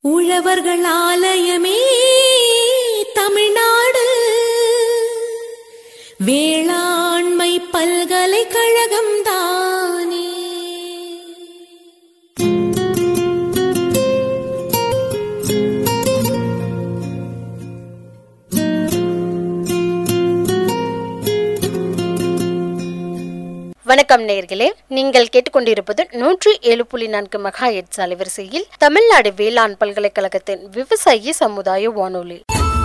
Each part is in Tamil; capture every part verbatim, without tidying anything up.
உழவர்கள் ஆலயமே தமிழ்நாடு வேளாண்மை பல்கலைக்கழகம் தானே. வணக்கம் நேயர்களே, நீங்கள் கேட்டுக்கொண்டிருப்பது நூற்றி ஏழு புள்ளி நான்கு மெகா ஹெர்ட்ஸ் அலைவரிசையில் தமிழ்நாடு வேளாண் பல்கலைக்கழகத்தின் விவசாயி சமுதாய வானொலி.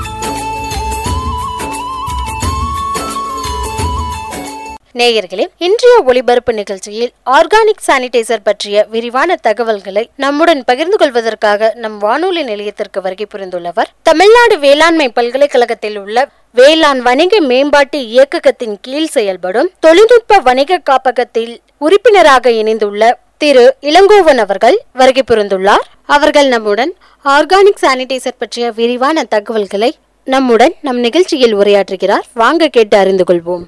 நேயர்களே, இன்றைய ஒளிபரப்பு நிகழ்ச்சியில் ஆர்கானிக் சானிடைசர் பற்றிய விரிவான தகவல்களை நம்முடன் பகிர்ந்து கொள்வதற்காக நம் வானொலி நிலையத்திற்கு வருகை புரிந்துள்ளவர் தமிழ்நாடு வேளாண்மை பல்கலைக்கழகத்தில் உள்ள வேளாண் வணிக மேம்பாட்டு இயக்ககத்தின் கீழ் செயல்படும் தொழில்நுட்ப வணிக காப்பகத்தில் உறுப்பினராக இணைந்துள்ள திரு இளங்கோவன் அவர்கள் வருகை புரிந்துள்ளார். அவர்கள் நம்முடன் ஆர்கானிக் சானிடைசர் பற்றிய விரிவான தகவல்களை நம்முடன் நம் நிகழ்ச்சியில் உரையாற்றுகிறார். வாங்க கேட்டு அறிந்து கொள்வோம்.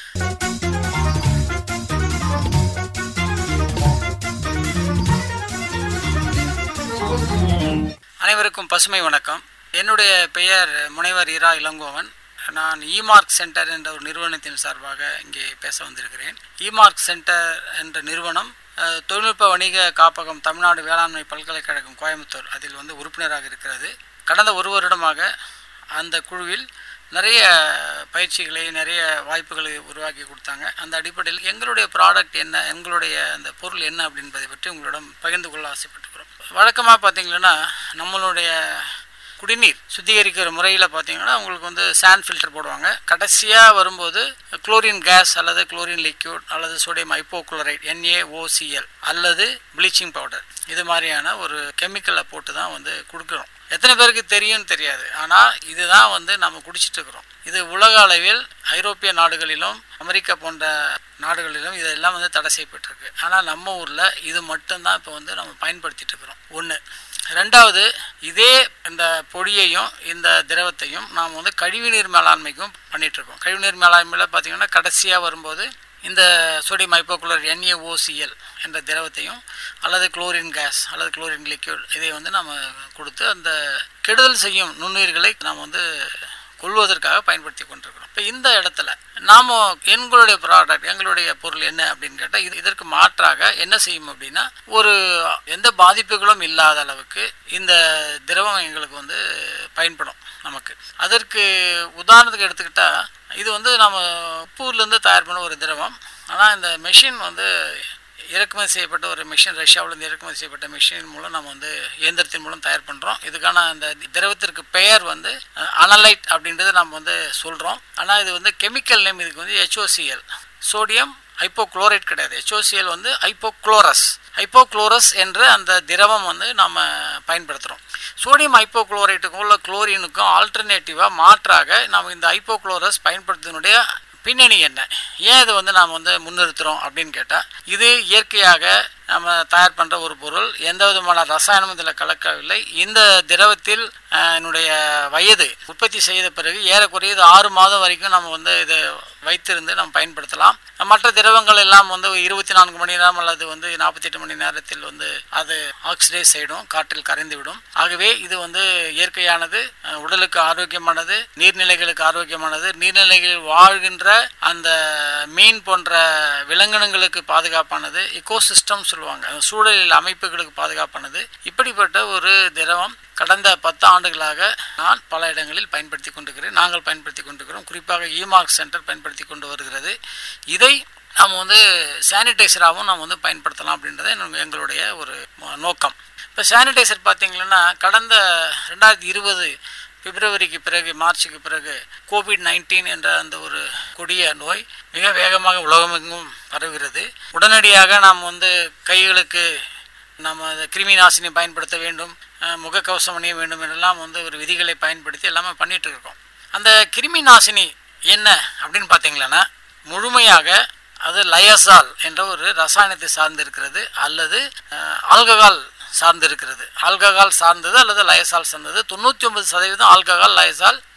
அனைவருக்கும் பசுமை வணக்கம். என்னுடைய பெயர் முனைவர் இரா இளங்கோவன். நான் இமார்க் சென்டர் என்ற ஒரு நிறுவனத்தின் சார்பாக இங்கே பேச வந்திருக்கிறேன். இமார்க் சென்டர் என்ற நிறுவனம் தொழில்நுட்ப வணிக காப்பகம் தமிழ்நாடு வேளாண்மை பல்கலைக்கழகம் கோயம்புத்தூர் அதில் வந்து உறுப்பினராக இருக்கிறது. கடந்த ஒரு வருடமாக அந்த குழுவில் நிறைய பயிற்சிகளை நிறைய வாய்ப்புகளை உருவாக்கி கொடுத்தாங்க. அந்த அடிப்படையில் எங்களுடைய ப்ராடக்ட் என்ன, எங்களுடைய அந்த பொருள் என்ன அப்படின்பதை பற்றி உங்களிடம் பகிர்ந்து கொள்ள ஆசைப்பட்டுக்கிறோம். வழக்கமாக பார்த்தீங்கன்னா நம்மளுடைய குடிநீர் சுத்திகரிக்கிற முறையில் பார்த்தீங்கன்னா உங்களுக்கு வந்து சாண்ட் ஃபில்டர் போடுவாங்க. கடைசியாக வரும்போது குளோரின் கேஸ் அல்லது குளோரின் லிக்யூட் அல்லது சோடியம் ஹைப்போகுளோரைட் என்ஏஓசிஎல் அல்லது ப்ளீச்சிங் பவுடர் இது மாதிரியான ஒரு கெமிக்கலை போட்டு தான் வந்து கொடுக்குறோம். எத்தனை பேருக்கு தெரியும்னு தெரியாது, ஆனால் இதுதான் வந்து நம்ம குடிச்சிட்டு இருக்கிறோம். இது உலக அளவில் ஐரோப்பிய நாடுகளிலும் அமெரிக்கா போன்ற நாடுகளிலும் இதெல்லாம் வந்து தடை செய்யப்பட்டிருக்கு. ஆனால் நம்ம ஊரில் இது மட்டும்தான் இப்போ வந்து நம்ம பயன்படுத்திட்டு இருக்கிறோம். ஒன்று. ரெண்டாவது, இதே இந்த பொடியையும் இந்த திரவத்தையும் நாம் வந்து கழிவுநீர் மேலாண்மைக்கும் பண்ணிகிட்ருக்கோம். கழிவுநீர் மேலாண்மையில் பார்த்திங்கன்னா கடைசியாக வரும்போது இந்த சோடியம் ஹைப்போகுளோரைட் என்ஏஓசிஎல் என்ற திரவத்தையும் அல்லது குளோரின் கேஸ் அல்லது குளோரின் லிக்யூட் இதை வந்து நம்ம கொடுத்து அந்த கெடுதல் செய்யும் நுண்ணுயிர்களை நாம் வந்து கொள்வதற்காக பயன்படுத்தி கொண்டிருக்கிறோம். இப்போ இந்த இடத்துல நாம் எங்களுடைய ப்ராடக்ட் எங்களுடைய பொருள் என்ன அப்படின்னு கேட்டால் இது இதற்கு மாற்றாக என்ன செய்யும் அப்படின்னா ஒரு எந்த பாதிப்புகளும் இல்லாத அளவுக்கு இந்த திரவம் எங்களுக்கு வந்து பயன்படும். நமக்கு அதற்கு உதாரணத்துக்கு எடுத்துக்கிட்டால் இது வந்து நம்ம உப்பூர்லேருந்து தயார் பண்ண ஒரு திரவம். ஆனால் இந்த மெஷின் வந்து இறக்குமதி செய்யப்பட்ட ஒரு மிஷின், ரஷ்யாவிலேருந்து இறக்குமதி செய்யப்பட்ட மிஷின் மூலம் நம்ம வந்து இயந்திரத்தின் மூலம் தயார் பண்ணுறோம். இதுக்கான அந்த திரவத்திற்கு பெயர் வந்து அனலைட் அப்படின்றது நம்ம வந்து சொல்கிறோம். ஆனால் இது வந்து கெமிக்கல் நேம் இதுக்கு வந்து ஹெச்ஓசிஎல், சோடியம் ஹைப்போகுளோரைட் கிடையாது. ஹெச்ஓசிஎல் வந்து ஹைப்போக்ளோரஸ் ஹைப்போக்ளோரஸ் என்ற அந்த திரவம் வந்து நம்ம பயன்படுத்துகிறோம். சோடியம் ஹைப்போகுளோரைட்டுக்கும் உள்ள குளோரினுக்கும் ஆல்டர்னேட்டிவாக மாற்றாக நம்ம இந்த ஹைப்போக்ளோரஸ் பயன்படுத்தினுடைய பின்னணி என்ன, ஏன் இது வந்து நாம் வந்து முன்னிறுத்துகிறோம் அப்படின்னு கேட்டால் இது இயற்கையாக நம்ம தயார் பண்ணுற ஒரு பொருள். எந்த விதமான ரசாயனமும் இதில் கலக்கவில்லை. இந்த திரவத்தில் என்னுடைய வயது உற்பத்தி செய்த பிறகு ஏறக்குறைய ஆறு மாதம் வரைக்கும் நம்ம வந்து இதை வைத்திருந்து நம்ம பயன்படுத்தலாம். மற்ற திரவங்கள் எல்லாம் வந்து இருபத்தி நான்கு மணி நேரம் அல்லது வந்து நாற்பத்தி எட்டு மணி நேரத்தில் வந்து அது ஆக்சிடைஸ் ஆகிடும், காற்றில் கரைந்துவிடும். ஆகவே இது வந்து இயற்கையானது, உடலுக்கு ஆரோக்கியமானது, நீர்நிலைகளுக்கு ஆரோக்கியமானது, நீர்நிலைகளில் வாழ்கின்ற அந்த மீன் போன்ற விலங்கினங்களுக்கு பாதுகாப்பானது, இக்கோசிஸ்டம் சொல்லுவாங்க, சூழலில் அமைப்புகளுக்கு பாதுகாப்பானது. இப்படிப்பட்ட ஒரு திரவம் கடந்த பத்து ஆண்டுகளாக நான் பல இடங்களில் பயன்படுத்தி கொண்டிருக்கிறேன். நாங்கள் பயன்படுத்தி கொண்டிருக்கிறோம். குறிப்பாக இமார்க் சென்டர் பயன்படுத்தி கொண்டு வருகிறது. இதை நாம் வந்து சானிடைசராகவும் நாம் வந்து பயன்படுத்தலாம் அப்படின்றத எங்களுடைய ஒரு நோக்கம். இப்போ சானிடைசர் பார்த்தீங்கன்னா கடந்த ரெண்டாயிரத்தி இருபது பிப்ரவரிக்கு பிறகு மார்ச்சுக்கு பிறகு கோவிட் நைன்டீன் என்ற அந்த ஒரு கொடிய நோய் மிக வேகமாக உலகமெங்கும் பரவுகிறது. உடனடியாக நாம் வந்து கைகளுக்கு நம்ம கிருமி நாசினி பயன்படுத்த வேண்டும், முகக்கவசம் அணிய வேண்டும் என்றெல்லாம் வந்து ஒரு விதிகளை பயன்படுத்தி எல்லாமே பண்ணிட்டு இருக்கோம். அந்த கிருமி நாசினி என்ன அப்படின்னு பார்த்தீங்கன்னா முழுமையாக அது லயசால் என்ற ஒரு ரசாயனத்தை சார்ந்து இருக்கிறது அல்லது ஆல்கஹால் சார்ந்து இருக்கிறது. ஆல்கஹால் சார்ந்தது அல்லது லயசால் சார்ந்தது. தொண்ணூற்றி ஒன்பது சதவீதம் ஆல்கஹால் லயசால்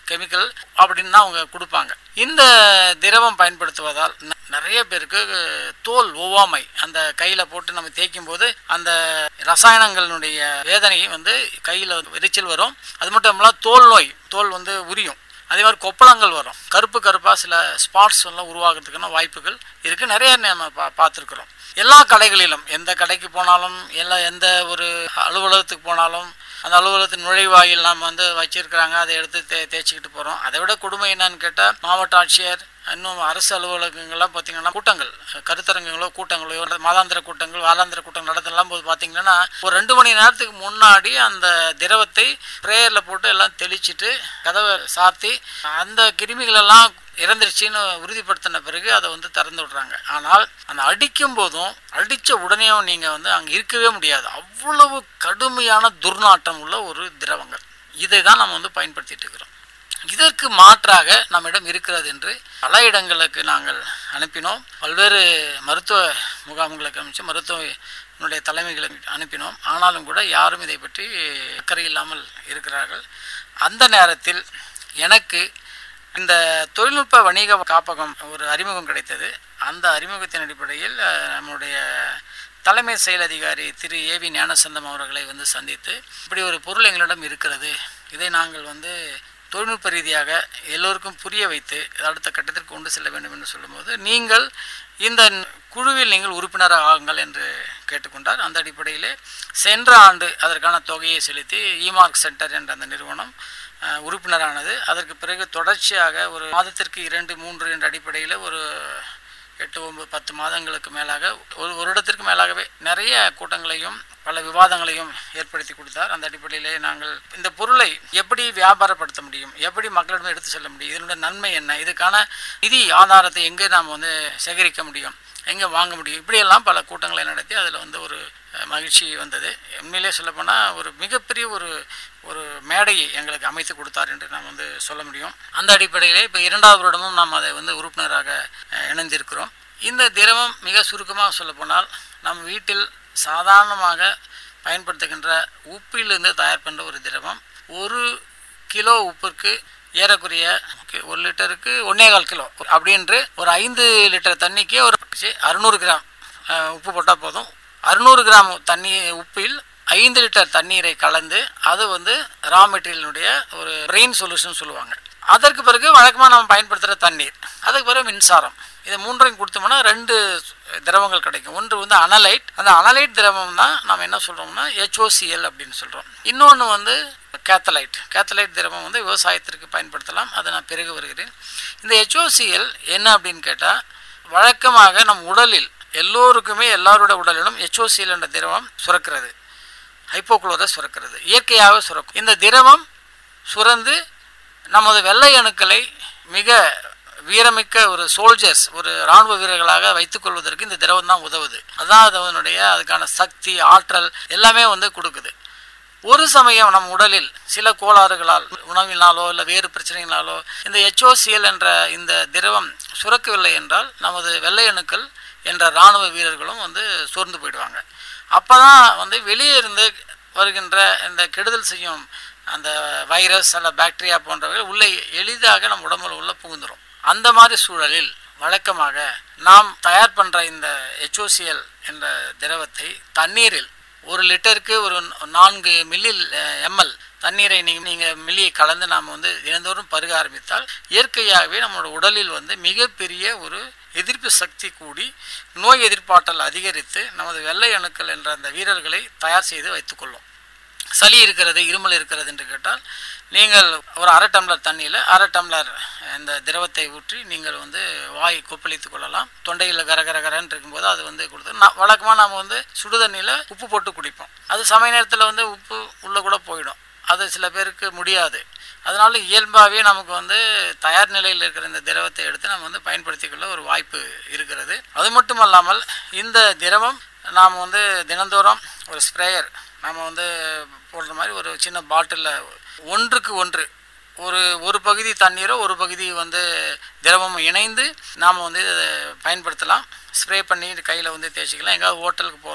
கெமிக்கல் அப்படின்னு தான் அவங்க கொடுப்பாங்க. இந்த திரவம் பயன்படுத்துவதால் நிறைய பேருக்கு தோல் ஒவ்வாமை, அந்த கையில் போட்டு நம்ம தேய்க்கும் போது அந்த ரசாயனங்களுடைய வேதனை வந்து கையில் எரிச்சல் வரும். அது மட்டும் இல்லாமல் தோல் நோய், தோல் வந்து உரியும். அதே மாதிரி கொப்பளங்கள் வரும், கருப்பு கருப்பாக சில ஸ்பாட்ஸ் எல்லாம் உருவாகிறதுக்கான வாய்ப்புகள் இருக்குது. நிறைய நம்ம பா பார்த்துருக்குறோம். எல்லா கடைகளிலும், எந்த கடைக்கு போனாலும், எல்லா எந்த ஒரு அலுவலகத்துக்கு போனாலும் அந்த அலுவலகத்தின் நுழைவாயில் நாம் வந்து வச்சிருக்கிறாங்க, அதை எடுத்து தே தேய்ச்சிக்கிட்டு போகிறோம். அதை விட கொடுமை என்னன்னு கேட்டால், மாவட்ட ஆட்சியர் இன்னும் அரசு அலுவலகங்கள்லாம் பார்த்திங்கன்னா கூட்டங்கள், கருத்தரங்குகளோ கூட்டங்களோ, மாதாந்திர கூட்டங்கள், வாராந்திர கூட்டங்கள் நடத்தலாம் போது பார்த்திங்கன்னா ஒரு ரெண்டு மணி நேரத்துக்கு முன்னாடி அந்த திரவத்தை ப்ரேயரில் போட்டு எல்லாம் தெளிச்சுட்டு கதவை சாத்தி அந்த கிருமிகளெல்லாம் இறந்துருச்சின்னு உறுதிப்படுத்தின பிறகு அதை வந்து திறந்து விடுறாங்க. ஆனால் அந்த அடிக்கும் போதும் அடித்த உடனேயும் நீங்கள் வந்து அங்கே இருக்கவே முடியாது, அவ்வளவு கடுமையான துர்நாற்றம் உள்ள ஒரு திரவங்கள். இதை தான் நம்ம வந்து பயன்படுத்திட்டு இருக்கிறோம். இதற்கு மாற்றாக நம்மிடம் இருக்கிறது என்று பல இடங்களுக்கு நாங்கள் அனுப்பினோம். பல்வேறு மருத்துவ முகாம்களுக்கு அமைச்சு மருத்துவனுடைய தலைமைகளுக்கு அனுப்பினோம். ஆனாலும் கூட யாரும் இதை பற்றி அக்கறை இல்லாமல் இருக்கிறார்கள். அந்த நேரத்தில் எனக்கு இந்த தொழில்நுட்ப வணிக காப்பகம் ஒரு அறிமுகம் கிடைத்தது. அந்த அறிமுகத்தின் அடிப்படையில் நம்முடைய தலைமை செயல் அதிகாரி திரு ஏ வி ஞானசந்தம் அவர்களை வந்து சந்தித்து, இப்படி ஒரு பொருள் எங்களிடம் இருக்கிறது, இதை நாங்கள் வந்து தொழில்நுட்ப ரீதியாக எல்லோருக்கும் புரிய வைத்து அடுத்த கட்டத்திற்கு கொண்டு செல்ல வேண்டும் என்று சொல்லும்போது, நீங்கள் இந்த குழுவில் நீங்கள் உறுப்பினராக ஆகுங்கள் என்று கேட்டுக்கொண்டார். அந்த அடிப்படையிலே சென்ற ஆண்டு அதற்கான தொகையை செலுத்தி இமார்க் சென்டர் என்ற அந்த நிறுவனம் உறுப்பினரானது. அதற்கு பிறகு தொடர்ச்சியாக ஒரு மாதத்திற்கு இரண்டு மூன்று என்ற அடிப்படையில் ஒரு எட்டு ஒன்பது பத்து மாதங்களுக்கு மேலாக ஒரு ஒரு இடத்திற்கு மேலாகவே நிறைய கூட்டங்களையும் பல விவாதங்களையும் ஏற்படுத்தி கொடுத்தார். அந்த அடிப்படையிலே நாங்கள் இந்த பொருளை எப்படி வியாபாரப்படுத்த முடியும், எப்படி மக்களிடம் எடுத்து செல்ல முடியும், இதனுடைய நன்மை என்ன, இதுக்கான நிதி ஆதாரத்தை எங்கே நாம் வந்து சேகரிக்க முடியும், எங்கே வாங்க முடியும், இப்படியெல்லாம் பல கூட்டங்களை நடத்தி அதில் வந்து ஒரு மகிழ்ச்சி வந்தது. உண்மையிலே சொல்லப்போனால் ஒரு மிகப்பெரிய ஒரு ஒரு மேடையை எங்களுக்கு அமைத்து கொடுத்தார் என்று நாம் வந்து சொல்ல முடியும். அந்த அடிப்படையிலே இப்போ இரண்டாவது வருடமும் நாம் அதை வந்து உறுப்பினராக இணைந்திருக்கிறோம். இந்த திரவம் மிக சுருக்கமாக சொல்லப்போனால் நம் வீட்டில் சாதாரணமாக பயன்படுத்துகின்ற உப்பிலிருந்து தயார் பண்ணுற ஒரு திரவம். ஒரு கிலோ உப்புக்கு ஏறக்குறைய ஒரு லிட்டருக்கு ஒன்னே கால் கிலோ அப்படின்று ஒரு ஐந்து லிட்டர் தண்ணிக்கு ஒரு அறுநூறு கிராம் உப்பு போட்டால் போதும். அறுநூறு கிராம் தண்ணி உப்பில் ஐந்து லிட்டர் தண்ணீரை கலந்து அது வந்து ரா மெட்டீரியலுடைய ஒரு ரெயின் சொல்யூஷன் சொல்லுவாங்க. அதற்கு பிறகு வழக்கமாக நம்ம பயன்படுத்துகிற தண்ணீர், அதுக்கு பிறகு மின்சாரம், இதை மூன்றையும் கொடுத்தோம்னா ரெண்டு திரவங்கள் கிடைக்கும். ஒன்று வந்து அனலைட், அந்த அனலைட் திரவம் தான் நம்ம என்ன சொல்கிறோம்னா ஹெச்ஓசிஎல் அப்படின்னு சொல்கிறோம். இன்னொன்று வந்து கேத்தலைட். கேத்தலைட் திரவம் வந்து விவசாயத்திற்கு பயன்படுத்தலாம், அதை நான் பிறகு வருகிறேன். இந்த ஹெச்ஓசிஎல் என்ன அப்படின்னு கேட்டால், வழக்கமாக நம் உடலில் எல்லோருக்குமே எல்லாரோட உடலிலும் ஹெச்ஓசிஎல் என்ற திரவம் சுரக்கிறது, ஹைப்போகுளோரஸ் சுரக்கிறது, இயற்கையாக சுரக்கும். இந்த திரவம் சுரந்து நமது வெள்ளை அணுக்களை மிக வீரமிக்க ஒரு சோல்ஜர்ஸ், ஒரு இராணுவ வீரர்களாக வைத்துக் கொள்வதற்கு இந்த திரவம் தான் உதவுது. அதான் அதனுடைய அதுக்கான சக்தி, ஆற்றல் எல்லாமே வந்து கொடுக்குது. ஒரு சமயம் நம் உடலில் சில கோளாறுகளால், உணவினாலோ இல்லை வேறு பிரச்சனைகளாலோ இந்த ஹெச்ஓசிஎல் என்ற இந்த திரவம் சுரக்கவில்லை என்றால் நமது வெள்ளை அணுக்கள் என்ற இராணுவ வீரர்களும் வந்து சோர்ந்து போயிடுவாங்க. அப்போ தான் வந்து வெளியே இருந்து வருகின்ற இந்த கெடுதல் செய்யும் அந்த வைரஸ் அல்ல பாக்டீரியா போன்றவை உள்ளே எளிதாக நம் உடம்புல உள்ள புகுந்துடும். அந்த மாதிரி சூழலில் வழக்கமாக நாம் தயார் பண்ணுற இந்த ஹெச்ஓசிஎல் என்ற திரவத்தை தண்ணீரில் ஒரு லிட்டருக்கு ஒரு நான்கு மில்லி எம்எல் தண்ணீரை நீங்கள் நீங்கள் மில்லியை கலந்து நாம் வந்து தினந்தோறும் பருக ஆரம்பித்தால் இயற்கையாகவே நம்மளோட உடலில் வந்து மிகப்பெரிய ஒரு எதிர்ப்பு சக்தி கூடி நோய் எதிர்ப்பாற்றல் அதிகரித்து நமது வெள்ளை அணுக்கள் என்ற அந்த வீரர்களை தயார் செய்து வைத்துக்கொள்ளும். சளி இருக்கிறது, இருமல் இருக்கிறது என்று கேட்டால் நீங்கள் ஒரு அரை டம்ளர் தண்ணியில் அரை டம்ளர் இந்த திரவத்தை ஊற்றி நீங்கள் வந்து வாய் கொப்பளித்து கொள்ளலாம். தொண்டையில் கரகரகரன்னு இருக்கும்போது அது வந்து கொடுத்து நான் வழக்கமாக நாம் வந்து சுடு தண்ணியில் உப்பு போட்டு குடிப்போம். அது சமய நேரத்தில் வந்து உப்பு உள்ளே கூட போயிடும், அது சில பேருக்கு முடியாது. அதனால இயல்பாகவே நமக்கு வந்து தயார் நிலையில் இருக்கிற இந்த திரவத்தை எடுத்து நம்ம வந்து பயன்படுத்திக்கொள்ள ஒரு வாய்ப்பு இருக்கிறது. அது மட்டும் அல்லாமல் இந்த திரவம் நாம் வந்து தினந்தோறும் ஒரு ஸ்ப்ரேயர் நாம் வந்து போடுற மாதிரி ஒரு சின்ன பாட்டிலில் ஒன்றுக்கு ஒன்று ஒரு ஒரு பகுதி தண்ணீரோ ஒரு பகுதி வந்து திரவமும் இணைந்து நாம் வந்து இதை பயன்படுத்தலாம். ஸ்ப்ரே பண்ணி கையில் வந்து தேய்ச்சிக்கலாம். எங்கேயாவது ஹோட்டலுக்கு போகிறோம்,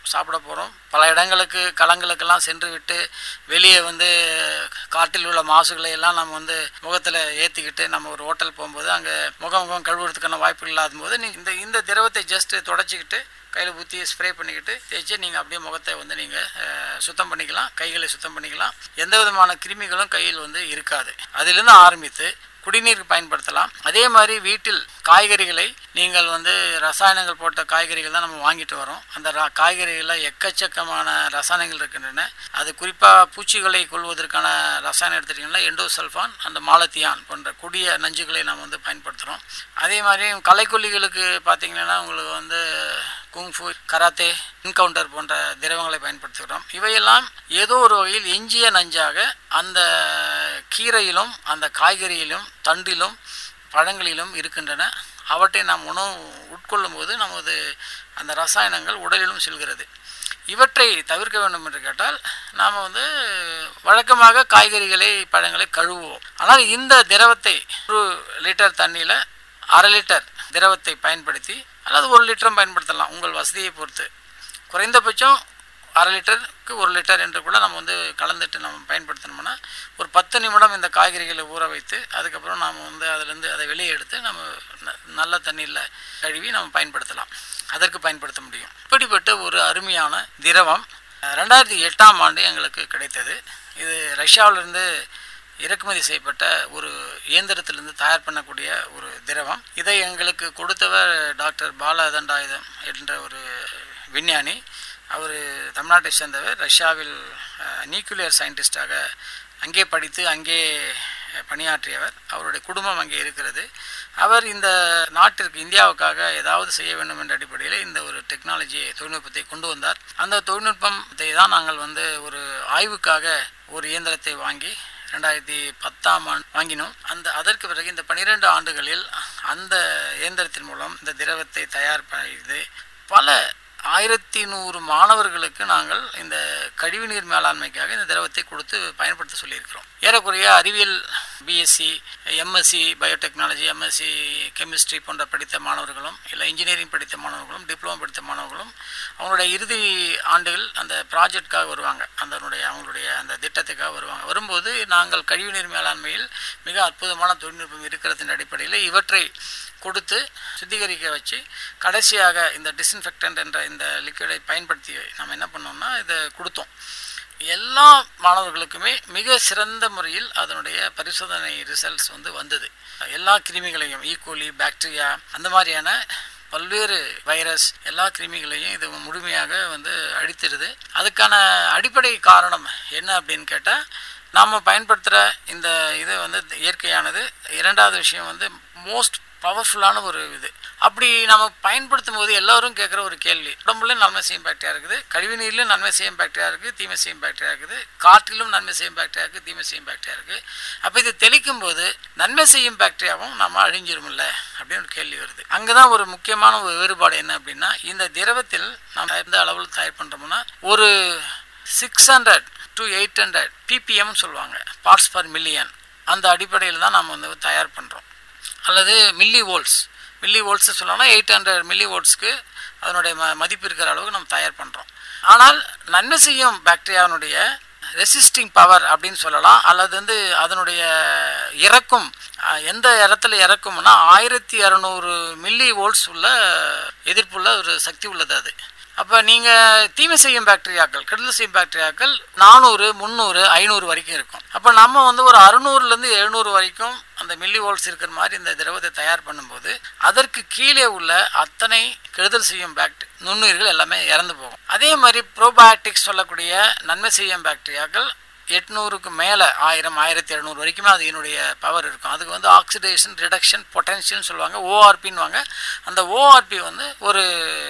சாப்பிட போகிறோம். பல இடங்களுக்கு களங்களுக்கெல்லாம் சென்று விட்டு வெளியே வந்து காற்றில் உள்ள மாசுகளை எல்லாம் நம்ம வந்து முகத்தில் ஏற்றிக்கிட்டு நம்ம ஒரு ஹோட்டல் போகும்போது அங்கே முகம் முகம் கழுவுறதுக்கான வாய்ப்பு இல்லாத போது நீங்கள் இந்த இந்த திரவத்தை ஜஸ்ட்டு தொடச்சிக்கிட்டு கையில் ஊற்றி ஸ்ப்ரே பண்ணிக்கிட்டு தேய்ச்சி நீங்கள் அப்படியே முகத்தை வந்து நீங்கள் சுத்தம் பண்ணிக்கலாம், கைகளை சுத்தம் பண்ணிக்கலாம். எந்த விதமான கிருமிகளும் கையில் வந்து இருக்காது. அதிலிருந்து ஆரம்பித்து குடிநீருக்கு பயன்படுத்தலாம். அதே மாதிரி வீட்டில் காய்கறிகளை நீங்கள் வந்து ரசாயனங்கள் போட்ட காய்கறிகள் தான் நம்ம வாங்கிட்டு வரோம். அந்த ர காய்கறிகளில் எக்கச்சக்கமான ரசாயனங்கள் இருக்கின்றன. அது குறிப்பாக பூச்சிகளை கொள்வதற்கான ரசாயனம் எடுத்துட்டிங்கன்னா எண்டோசல்ஃபான், அந்த மாலத்தியான் போன்ற கொடிய நஞ்சுகளை நம்ம வந்து பயன்படுத்துகிறோம். அதே மாதிரி களைக்கொல்லிகளுக்கு பார்த்திங்கன்னா உங்களுக்கு வந்து குங்ஃபு, கராத்தே, என்கவுண்டர் போன்ற திரவங்களை பயன்படுத்துகிறோம். இவையெல்லாம் ஏதோ ஒரு வகையில் எஞ்சிய நஞ்சாக அந்த கீரையிலும் அந்த காய்கறியிலும் தண்டிலும் பழங்களிலும் இருக்கின்றன. அவற்றை நாம் உணவு உட்கொள்ளும் போது நமது அந்த ரசாயனங்கள் உடலிலும் செல்கிறது. இவற்றை தவிர்க்க வேண்டும் என்று கேட்டால் நாம் வந்து வழக்கமாக காய்கறிகளை பழங்களை கழுவுவோம். ஆனால் இந்த திரவத்தை ஒரு லிட்டர் தண்ணியில் அரை லிட்டர் திரவத்தை பயன்படுத்தி அல்லது ஒரு லிட்டரும் பயன்படுத்தலாம், உங்கள் வசதியை பொறுத்து. குறைந்தபட்சம் அரை லிட்டருக்கு ஒரு லிட்டர் என்று கூட நம்ம வந்து கலந்துட்டு நம்ம பயன்படுத்தணும்னா ஒரு பத்து நிமிடம் இந்த காய்கறிகளை ஊற வைத்து அதுக்கப்புறம் நாம் வந்து அதிலேருந்து அதை வெளியே எடுத்து நம்ம நல்ல தண்ணியில் கழுவி நம்ம பயன்படுத்தலாம். அதற்கு பயன்படுத்த முடியும். இப்படிப்பட்ட ஒரு அருமையான திரவம் ரெண்டாயிரத்தி எட்டாம் ஆண்டு எங்களுக்கு கிடைத்தது. இது ரஷ்யாவிலிருந்து இறக்குமதி செய்யப்பட்ட ஒரு இயந்திரத்திலிருந்து தயார் பண்ணக்கூடிய ஒரு திரவம். இதை எங்களுக்கு கொடுத்தவர் டாக்டர் பாலதண்டாயுதம் என்ற ஒரு விஞ்ஞானி. அவர் தமிழ்நாட்டை சேர்ந்தவர். ரஷ்யாவில் நியூக்ளியர் சயின்டிஸ்டாக அங்கே படித்து அங்கே பணியாற்றியவர். அவருடைய குடும்பம் அங்கே இருக்கிறது. அவர் இந்த நாட்டிற்கு இந்தியாவுக்காக ஏதாவது செய்ய வேண்டும் என்ற அடிப்படையில் இந்த ஒரு டெக்னாலஜியை தொழில்நுட்பத்தை கொண்டு வந்தார். அந்த தொழில்நுட்பத்தை தான் நாங்கள் வந்து ஒரு ஆய்வுக்காக ஒரு இயந்திரத்தை வாங்கி ரெண்டாயிரத்தி பத்தாம் ஆண்டு வாங்கினோம். அந்த அதற்கு பிறகு இந்த பன்னிரெண்டு ஆண்டுகளில் அந்த இயந்திரத்தின் மூலம் இந்த திரவத்தை தயார் செய்து பல ஆயிரத்தி நூறு மாணவர்களுக்கு நாங்கள் இந்த கழிவுநீர் மேலாண்மைக்காக இந்த திரவத்தை கொடுத்து பயன்படுத்த சொல்லியிருக்கிறோம். ஏறக்குறைய அறிவியல் BSc, MSc biotechnology, MSc chemistry போன்ற படித்த மாணவர்களும் இல்லை இன்ஜினியரிங் படித்த மாணவர்களும் டிப்ளமோ படித்த மாணவர்களும் அவங்களுடைய இறுதி ஆண்டுகள் அந்த ப்ராஜெக்டுக்காக வருவாங்க, அதனுடைய அவங்களுடைய அந்த திட்டத்துக்காக வருவாங்க. வரும்போது நாங்கள் கழிவுநீர் மேலாண்மையில் மிக அற்புதமான தொழில்நுட்பம் இருக்கிறதின் அடிப்படையில் இவற்றை கொடுத்து சுத்திகரிக்க வச்சு கடைசியாக இந்த டிஸ்இன்ஃபெக்டன்ட் என்ற இந்த லிக்விடை பயன்படுத்தி நம்ம என்ன பண்ணோம்னா இதை கொடுத்தோம். எல்லா மாணவர்களுக்குமே மிக சிறந்த முறையில் அதனுடைய பரிசோதனை ரிசல்ட்ஸ் வந்து வந்தது. எல்லா கிருமிகளையும் ஈகோலி, பாக்டீரியா, அந்த மாதிரியான பல்வேறு வைரஸ் எல்லா கிருமிகளையும் இது முழுமையாக வந்து அழித்திடுது. அதுக்கான அடிப்படை காரணம் என்ன அப்படின்னு கேட்டால் நாம் பயன்படுத்துகிற இந்த இது வந்து இயற்கையானது. இரண்டாவது விஷயம் வந்து மோஸ்ட் பவர்ஃபுல்லான ஒரு இது. அப்படி நம்ம பயன்படுத்தும் போது எல்லோரும் கேட்குற ஒரு கேள்வி, உடம்புல நன்மை செய்யும் பாக்டீரியா இருக்குது, கழிவு நீரிலும் நன்மை செய்யும் பாக்டீரியா இருக்குது, தீமை செய்யும் பாக்டீரியா இருக்குது, காற்றிலும் நன்மை செய்யும் பாக்டீரியா இருக்குது, தீமை செய்யும் பாக்டீரியா இருக்குது. அப்போ இது தெளிக்கும் போது நன்மை செய்யும் பாக்டீரியாவும் நம்ம அழிஞ்சிருமில்ல அப்படின்னு ஒரு கேள்வி வருது. அங்கே தான் ஒரு முக்கியமான ஒரு வேறுபாடு என்ன அப்படின்னா, இந்த திரவத்தில் நம்ம எந்த அளவில் தயார் பண்ணுறோம்னா ஒரு six hundred to eight hundred PPM சொல்லுவாங்க, பார்ட்ஸ் பர் மில்லியன். அந்த அடிப்படையில் தான் நம்ம வந்து தயார் பண்ணுறோம். அல்லது மில்லி வோல்ட்ஸ் மில்லி வோல்ட்ஸ் சொல்லணும்னா எயிட் ஹண்ட்ரட் மில்லி வோல்ட்ஸ்க்கு அதனுடைய ம மதிப்பு இருக்கிற அளவுக்கு நம்ம தயார் பண்ணுறோம். ஆனால் நன்மை செய்யும் பாக்டீரியாவினுடைய ரெசிஸ்டிங் பவர் அப்படின்னு சொல்லலாம். அல்லது வந்து அதனுடைய இறக்கும் எந்த இடத்துல இறக்கும்னா ஆயிரத்தி இரநூறு மில்லி வோல்ட்ஸ் உள்ள எதிர்ப்புள்ள ஒரு சக்தி உள்ளது அது. அப்போ நீங்கள் தீமை செய்யும் பாக்டீரியாக்கள், கெடுதல் செய்யும் பாக்டீரியாக்கள் நானூறு, முந்நூறு, ஐநூறு வரைக்கும் இருக்கும். அப்போ நம்ம வந்து ஒரு அறுநூறுலேருந்து எழுநூறு வரைக்கும் அந்த மில்லி வோல்ட்ஸ் இருக்கிற மாதிரி இந்த திரவத்தை தயார் பண்ணும்போது அதற்கு கீழே உள்ள அத்தனை கெடுதல் செய்யும் பாக்டீ நுண்ணுயிர்கள் எல்லாமே இறந்து போகும். அதே மாதிரி ப்ரோபயோட்டிக்ஸ் சொல்லக்கூடிய நன்மை செய்யும் பாக்டீரியாக்கள் எட்நூறுக்கு மேலே ஆயிரம் ஆயிரத்தி இரநூறு வரைக்குமே அது என்னுடைய பவர் இருக்கும். அதுக்கு வந்து ஆக்சிடேஷன் ரிடக்ஷன் பொட்டன்ஷியல்னு சொல்லுவாங்க, ஓஆர்பின்னுவாங்க. அந்த ஓஆர்பி வந்து ஒரு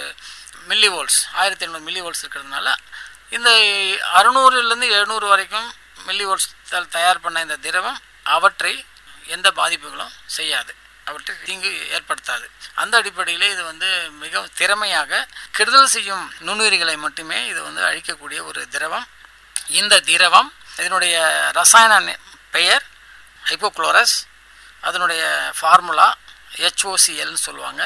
மில்லி வோல்ட்ஸ் ஆயிரத்தி எழுநூறு மில்லி வோல்ட்ஸ் இருக்கிறதுனால இந்த அறுநூறுலேருந்து எழுநூறு வரைக்கும் மில்லி வோல்ட்ஸ் தயார் பண்ண இந்த திரவம் அவற்றை எந்த பாதிப்புகளும் செய்யாது, அவற்றை தீங்கு ஏற்படுத்தாது. அந்த அடிப்படையில் இது வந்து மிக திறமையாக கெடுதல் செய்யும் நுண்ணுயிரிகளை மட்டுமே இது வந்து அழிக்கக்கூடிய ஒரு திரவம். இந்த திரவம் இதனுடைய ரசாயன பெயர் ஹைப்போக்ளோரஸ், அதனுடைய ஃபார்முலா ஹெச்ஓசிஎல்னு சொல்லுவாங்க.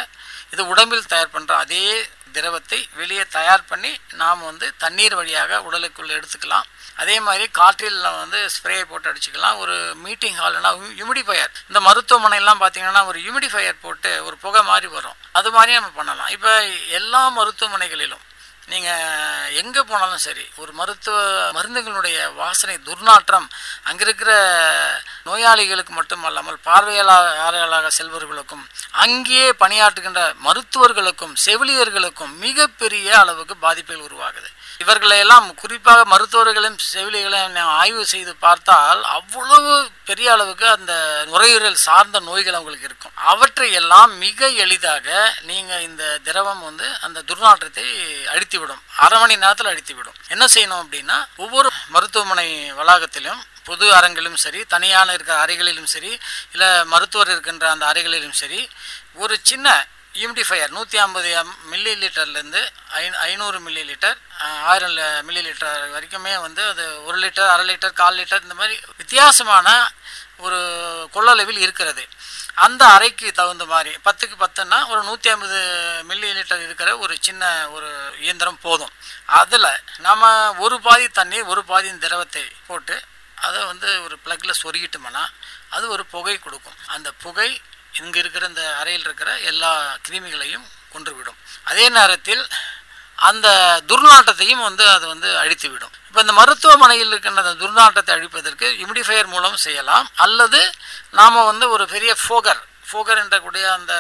இது உடம்பில் தயார் பண்ணுற அதே திரவத்தை வெளியே தயார் பண்ணி நாம் வந்து தண்ணீர் வழியாக உடலுக்குள்ளே எடுத்துக்கலாம். அதே மாதிரி காற்றில் வந்து ஸ்ப்ரே போட்டு அடிச்சுக்கலாம். ஒரு மீட்டிங் ஹால்னா ஹியூமிடிஃபையர், இந்த மருத்துவமனைலாம் பார்த்தீங்கன்னா ஒரு ஹியூமிடிஃபையர் போட்டு ஒரு புகை மாதிரி வரும், அது மாதிரி நம்ம பண்ணலாம். இப்போ எல்லா மருத்துவமனைகளிலும் நீங்கள் எங்கே போனாலும் சரி, ஒரு மருத்துவ மருந்துகளுடைய வாசனை துர்நாற்றம் அங்கே இருக்கிற நோயாளிகளுக்கு மட்டுமல்லாமல் பார்வையாளராக செல்வர்களுக்கும் அங்கேயே பணியாற்றுகின்ற மருத்துவர்களுக்கும் செவிலியர்களுக்கும் மிகப்பெரிய அளவுக்கு பாதிப்புகள் உருவாகுது. இவர்களையெல்லாம் குறிப்பாக மருத்துவர்களையும் செவிலியர்களையும் ஆய்வு செய்து பார்த்தால் அவ்வளவு பெரிய அளவுக்கு அந்த நுரையீரல் சார்ந்த நோய்கள் அவங்களுக்கு இருக்கும். அவற்றை எல்லாம் மிக எளிதாக நீங்கள் இந்த திரவம் வந்து அந்த துர்நாற்றத்தை அழித்துவிடும், அரை மணி நேரத்தில் அழித்துவிடும். என்ன செய்யணும் அப்படின்னா, ஒவ்வொரு மருத்துவமனை வளாகத்திலும் பொது அரங்கிலும் சரி, தனியான இருக்கிற அறைகளிலும் சரி, இல்லை மருத்துவர் இருக்கின்ற அந்த அறைகளிலும் சரி, ஒரு சின்ன ஹியூமிடிஃபையர் நூற்றி ஐம்பது மில்லி லிட்டர்லேருந்து ஐ ஐநூறு மில்லி லிட்டர் ஆயிரம் மில்லி லிட்டர் வரைக்குமே வந்து அது ஒரு லிட்டர், அரை லிட்டர், கால் லிட்டர், இந்த மாதிரி வித்தியாசமான ஒரு கொள்ளளவில் இருக்கிறது. அந்த அறைக்கு தகுந்த மாதிரி பத்துக்கு பத்துன்னா ஒரு நூற்றி ஐம்பது மில்லி லிட்டர் இருக்கிற ஒரு சின்ன ஒரு இயந்திரம் போதும். அதில் நம்ம ஒரு பாதி தண்ணீர் ஒரு பாதி திரவத்தை போட்டு அதை வந்து ஒரு ப்ளக்கில் சொருகிட்டோம்னா அது ஒரு புகை கொடுக்கும். அந்த புகை இங்கே இருக்கிற இந்த அறையில் இருக்கிற எல்லா கிருமிகளையும் கொன்றுவிடும். அதே நேரத்தில் அந்த துர்நாற்றத்தையும் வந்து அது வந்து அழித்துவிடும். இப்போ இந்த மருத்துவமனையில் இருக்கின்ற அந்த துர்நாற்றத்தை அழிப்பதற்கு ஹியூமிடிஃபையர் மூலம் செய்யலாம், அல்லது நாம் வந்து ஒரு பெரிய ஃபோகர் ஃபோகர் என்றக்கூடிய அந்த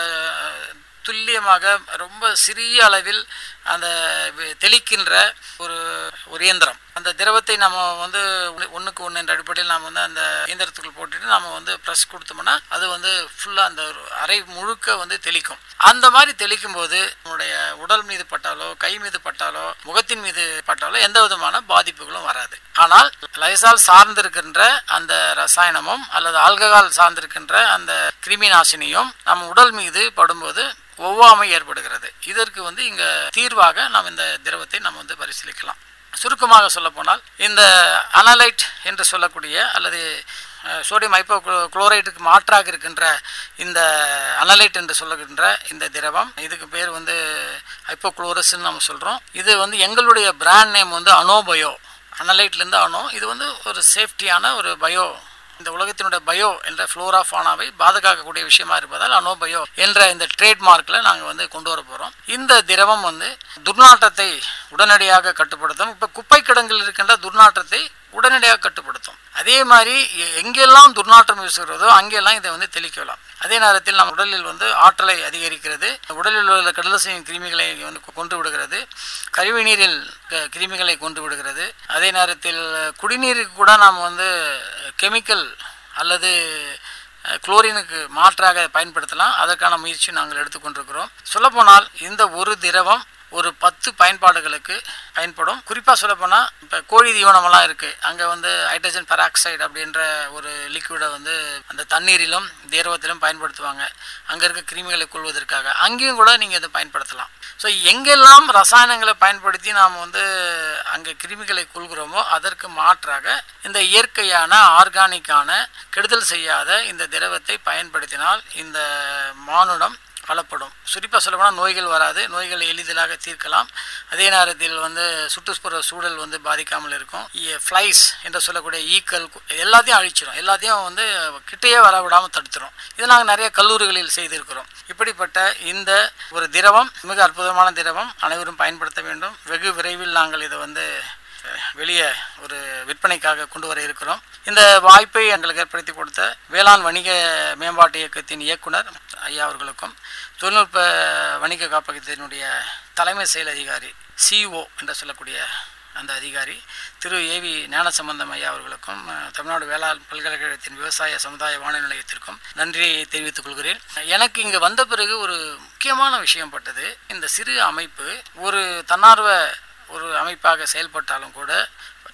துல்லியமாக ரொம்ப சிறிய அளவில் அந்த தெளிக்கின்ற ஒரு ஒரு இயந்திரம், அந்த திரவத்தை நம்ம வந்து ஒன்றுக்கு ஒன்று என்ற அடிப்படையில் நாம் வந்து அந்த இயந்திரத்துக்குள் போட்டுட்டு நம்ம வந்து ப்ரெஸ் கொடுத்தோம்னா அது வந்து ஃபுல்லாக அந்த அறை முழுக்க வந்து தெளிக்கும். அந்த மாதிரி தெளிக்கும் போது நம்முடைய உடல் மீது பட்டாலோ, கை மீது பட்டாலோ, முகத்தின் மீது பட்டாலோ எந்த விதமான பாதிப்புகளும் வராது. ஆனால் லைசால் சார்ந்திருக்கின்ற அந்த ரசாயனமும் அல்லது ஆல்கஹால் சார்ந்திருக்கின்ற அந்த கிருமி நாசினியும் நம்ம உடல் மீது படும்போது ஒவ்வாமை ஏற்படுகிறது. இதற்கு வந்து இங்க தீர்வாக நாம் இந்த திரவத்தை நம்ம வந்து பரிசீலிக்கலாம். சுருக்கமாக சொல்ல போனால், இந்த அனலைட் என்று சொல்லக்கூடிய அல்லது சோடியம் ஹைப்போ குளோரைட்டுக்கு மாற்றாக இருக்கின்ற இந்த அனலைட் என்று சொல்லுகின்ற இந்த திரவம், இதுக்கு பேர் வந்து ஹைப்போக்ளோரஸ்ன்னு நம்ம சொல்கிறோம். இது வந்து எங்களுடைய பிராண்ட் நேம் வந்து அனோபயோ, அனலைட்லேருந்து அனோ. இது வந்து ஒரு சேஃப்டியான ஒரு பயோ, இந்த உலகத்தினுடைய பயோ என்ற ஃப்ளோரா ஃபானாவை பாதுகாக்கக்கூடிய விஷயமா இருப்பதால் அனோபயோ என்ற இந்த ட்ரேட்மார்க்கில் நாங்கள் வந்து கொண்டு வர போகிறோம். இந்த திரவம் வந்து துர்நாற்றத்தை உடனடியாக கட்டுப்படுத்தும். இப்போ குப்பை கிடங்கில் இருக்கின்ற துர்நாற்றத்தை உடனடியாக கட்டுப்படுத்தும். அதே மாதிரி எங்கெல்லாம் துர்நாற்றம் வீசுகிறதோ அங்கெல்லாம் இதை வந்து தெளிக்கலாம். அதே நேரத்தில் நம் உடலில் வந்து ஆற்றலை அதிகரிக்கிறது, உடலில் உள்ள கடல் செய்யும் கிருமிகளை வந்து கொண்டு விடுகிறது, கழிவு நீரில் கிருமிகளை கொண்டு விடுகிறது. அதே நேரத்தில் குடிநீருக்கு கூட நாம் வந்து கெமிக்கல் அல்லது குளோரினுக்கு மாற்றாக பயன்படுத்தலாம். அதற்கான முயற்சி நாங்கள் எடுத்துக்கொண்டிருக்கிறோம். சொல்லப்போனால் இந்த ஒரு திரவம் ஒரு பத்து பயன்பாடுகளுக்கு பயன்படும். குறிப்பாக சொல்லப்போனால் இப்போ கோழி தீவனமெல்லாம் இருக்குது, அங்கே வந்து ஹைட்ரஜன் பெராக்சைடு அப்படின்ற ஒரு லிக்விடை வந்து அந்த தண்ணீரிலும் திரவத்திலும் பயன்படுத்துவாங்க, அங்கே இருக்க கிருமிகளை கொள்வதற்காக. அங்கேயும் கூட நீங்கள் இதை பயன்படுத்தலாம். ஸோ எங்கெல்லாம் ரசாயனங்களை பயன்படுத்தி நாம் வந்து அங்கே கிருமிகளை கொள்கிறோமோ அதற்கு மாற்றாக இந்த இயற்கையான ஆர்கானிக்கான கெடுதல் செய்யாத இந்த திரவத்தை பயன்படுத்தினால் இந்த மானுடம் பலப்படும். குறிப்பாக சொல்லப்போனால் நோய்கள் வராது, நோய்களை எளிதாக தீர்க்கலாம். அதே நேரத்தில் வந்து சுற்றுப்புற சூழல் வந்து பாதிக்காமல் இருக்கும். ஃப்ளைஸ் என்று சொல்லக்கூடிய ஈக்கள் எல்லாத்தையும் அழிச்சிடும், எல்லாத்தையும் வந்து கிட்டையே வர விடாமல் தடுத்துரும். இதை நாங்கள் நிறைய கல்லூரிகளில் செய்திருக்கிறோம். இப்படிப்பட்ட இந்த ஒரு திரவம் மிக அற்புதமான திரவம், அனைவரும் பயன்படுத்த வேண்டும். வெகு விரைவில் நாங்கள் இதை வந்து வெளியே ஒரு விற்பனைக்காக கொண்டு வர இருக்கிறோம். இந்த வாய்ப்பை எங்களுக்கு ஏற்படுத்தி கொடுத்த வேளாண் வணிக மேம்பாட்டு இயக்கத்தின் இயக்குனர் ஐயா அவர்களுக்கும், தொழில்நுட்ப வணிக காப்பகத்தினுடைய தலைமை செயல் அதிகாரி சிஓ என்று சொல்லக்கூடிய அந்த அதிகாரி திரு ஏவி ஞானசம்பந்தம் ஐயா அவர்களுக்கும், தமிழ்நாடு வேளாண் பல்கலைக்கழகத்தின் விவசாய சமுதாய வானொலி நிலையத்திற்கும் நன்றியை தெரிவித்துக் கொள்கிறேன். எனக்கு இங்கு வந்த பிறகு ஒரு முக்கியமான விஷயம் பட்டது, இந்த சிறு அமைப்பு ஒரு தன்னார்வ ஒரு அமைப்பாக செயல்பட்டாலும் கூட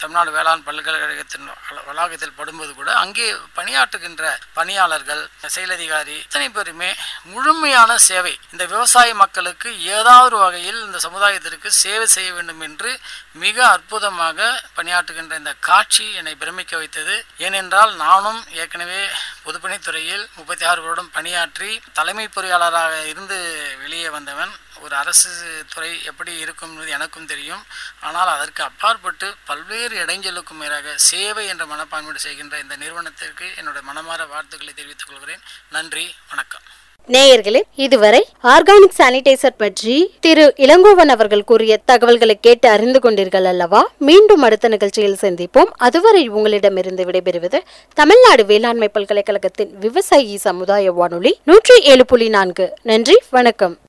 தமிழ்நாடு வேளாண் பல்கலைக்கழகத்தின் வளாகத்தில் படும்போது கூட அங்கே பணியாற்றுகின்ற பணியாளர்கள், செயலதிகாரி இத்தனை பேருமே முழுமையான சேவை, இந்த விவசாய மக்களுக்கு ஏதாவது வகையில் இந்த சமுதாயத்திற்கு சேவை செய்ய வேண்டும் என்று மிக அற்புதமாக பணியாற்றுகின்ற இந்த காட்சி என்னை பிரமிக்க வைத்தது. ஏனென்றால் நானும் ஏற்கனவே பொதுப்பணித்துறையில் முப்பத்தி ஆறு வருடம் பணியாற்றி தலைமை பொறியாளராக இருந்து வெளியே வந்தவன். ஒரு அரசு துறை எப்படி இருக்கும் என்பது எனக்கும் தெரியும். ஆனால் அதற்கு அப்பாற்பட்டு பல்வேறு இடைஞ்சலுக்கும் மேலாக சேவை என்ற மனப்பான்மையோடு செய்கின்ற இந்த நிறுவனத்திற்கு என்னுடைய மனமார வாழ்த்துக்களை தெரிவித்துக் கொள்கிறேன். நன்றி, வணக்கம். நேயர்களே, இதுவரை ஆர்கானிக் சானிடைசர் பற்றி திரு இளங்கோவன் அவர்கள் கூறிய தகவல்களை கேட்டு அறிந்து கொண்டீர்கள் அல்லவா? மீண்டும் அடுத்த நிகழ்ச்சியில் சந்திப்போம். அதுவரை உங்களிடமிருந்து விடைபெறுவது தமிழ்நாடு வேளாண்மை பல்கலைக்கழகத்தின் விவசாயி சமுதாய வானொலி நூற்றி ஏழு புள்ளி நான்கு. நன்றி, வணக்கம்.